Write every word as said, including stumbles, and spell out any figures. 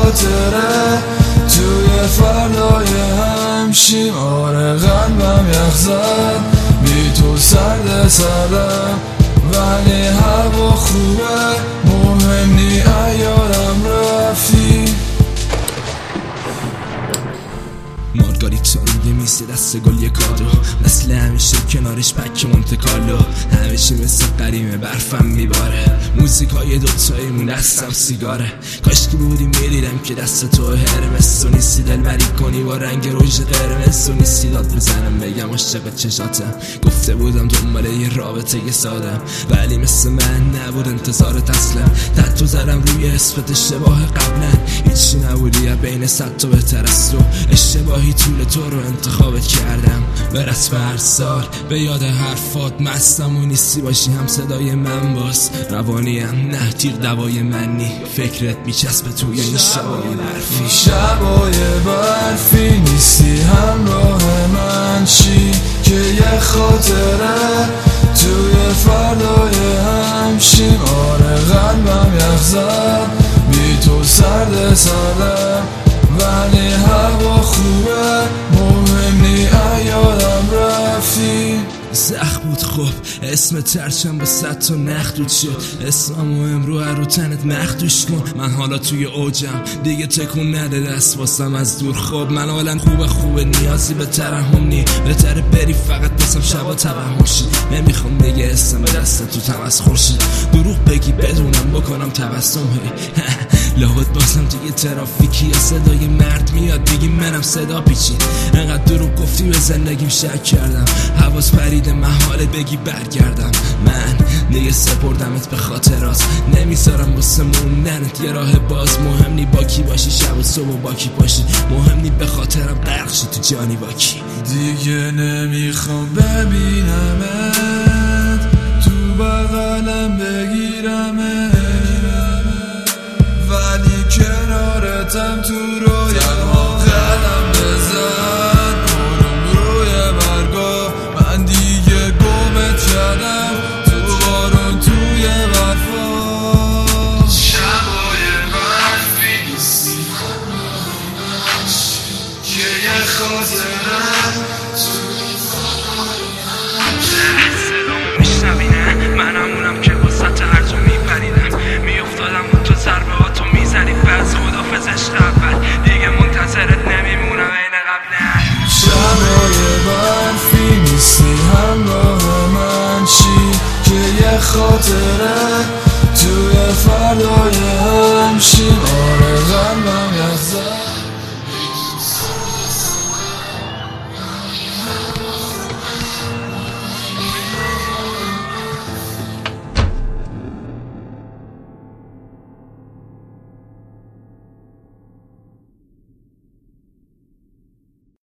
خاطره توی فردای همشیم. آره قلبم یخ زد بی تو سرد سردم، ولی هوا خوبه مهم نی ایارم رفتی. مارگاریتا روی میز دست گل یه کادو، مثل همیشه کنارش پک مونتکارلو، همیشه مثل قریمه برفم میباره، موزیکای دوتاییمون دستم سیگاره. کاش که بودی میدیدم که دست تو هرمس، تو نیستی دلبری کنی با رنگ روژ قرمز، تو نیستی داد بزنم بگم عاشق چشاتم، گفته بودم دنبال یه رابطه یه سادم، ولی مثل من نبود انتظارت اصلا. تتو زدم روی اسمت اشتباه قبلا، هیچی نبودی بین صد تا بهتر از تو، اشتباهی طول تو رو انتخابت کردم. به رسم هر سال به یاد حرفات مستم و نیستی باشی هم صدای من باز، روانیم نه تیغ دوای منی، فکرت میچسبه توی این شبای برفی. شبای برفی نیستی همراه من چی که یه خاطره توی فردای همشیم. آره قلبم یخ زد بی تو سرد سردم، ولی هوا خوبه مهم نی ایارم رفتی. زخ بود خوب اسم ترچم با صد تا نخدود شد، اسممو امرو رو تنت مخدوش کن. من حالا توی اوجم دیگه تکون نده دست واسم از دور. خب من حالم خوبه خوبه نیازی به ترحم نی، بهتره بری فقط بسم شبا توهم شی. نمیخوام دیگه اسم دست تو تمسخر شد، دروغ بگی بدونم بکنم تبسم هی لابد بازم توی ترافیکی یا صدای مرد میاد بگی منم صدا پیچی. انقدر دروغ گفتی به زندگیم شک کردم، حواس پرید محاله بگی برگردم. من دیگه سپردمت به خاطرات، نمیذارم واسه موندنت یه راه باز. مهم نی با کی باشی شب و صبح و با کی باشی، مهم نی به خاطرم غرق شی تو جانی با کی. دیگه نمیخوام ببینمت تو بغلم بگیرمت، ولی کنارتم تو رویاها قدم بزن. آروم روی برگا من دیگه گمت کردم تو بارون توی برفا. شبای برفی نیستی که یه خاطره صدامو میشنوینه منمونم که وسط هرجا میپریدم، میافتادم و تو ضربهاتو میزنی بس خدافظ عشق اول، دیگه منتظرت نمیمونم عین قبل. شبای برفی نیستی همراه من چی که یه خاطره توی فردای همشیم.